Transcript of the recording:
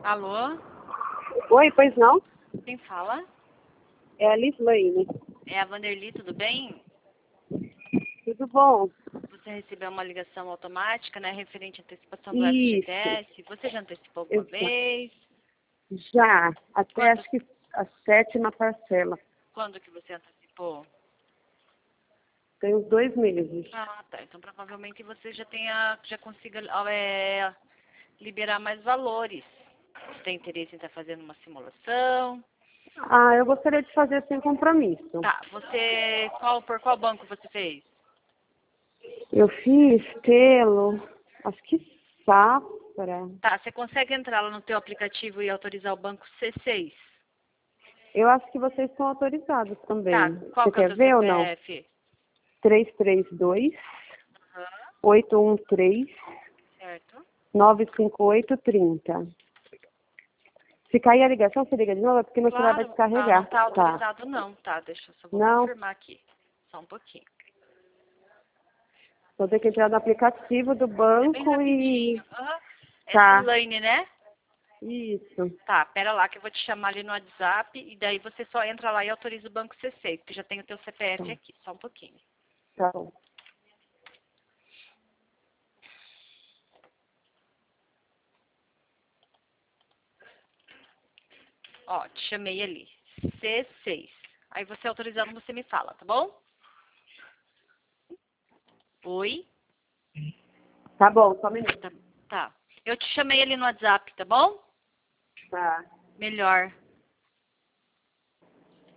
Alô? Oi, pois não? Quem fala? É a Lislaine. É a Vanderly, tudo bem? Tudo bom? Você recebeu uma ligação automática, né, referente à antecipação do Isso. FGTS. Você já antecipou alguma Exato. vez? Já, até Quando, acho que a 7ª parcela. quando que você antecipou? Tem uns 2 meses. Ah, tá. Então provavelmente você já consiga liberar mais valores. Você tem interesse em estar fazendo uma simulação? Ah, eu gostaria de fazer sem compromisso. Tá. Por qual banco você fez? Eu fiz pelo, acho que Safra. Tá. Você consegue entrar lá no teu aplicativo e autorizar o banco C6? Eu acho que vocês estão autorizados Tá. também. Qual Você que é o quer teu ver ou não? CPF? 332 Aham. 813 Certo. 95830. Se cair a ligação, você liga de novo, é porque meu celular vai Claro. Ah, não descarregar. tá Tá. autorizado não. Tá, deixa eu só vou Não, confirmar aqui. Só um pouquinho. vou ter que entrar no aplicativo do É bem banco e... rapidinho. Aham. É Tá, Elaine, né? isso. Tá, pera lá que eu vou te chamar ali no WhatsApp e daí você só entra lá e autoriza o banco C6, porque já tem o teu CPF Tá, aqui. Só um pouquinho. tá bom. Ó, te chamei ali. C6. Aí você autorizando, você me fala, tá bom? Oi? Tá bom, só um minuto. Tá. Eu te chamei ali no WhatsApp, tá bom? Tá. Melhor.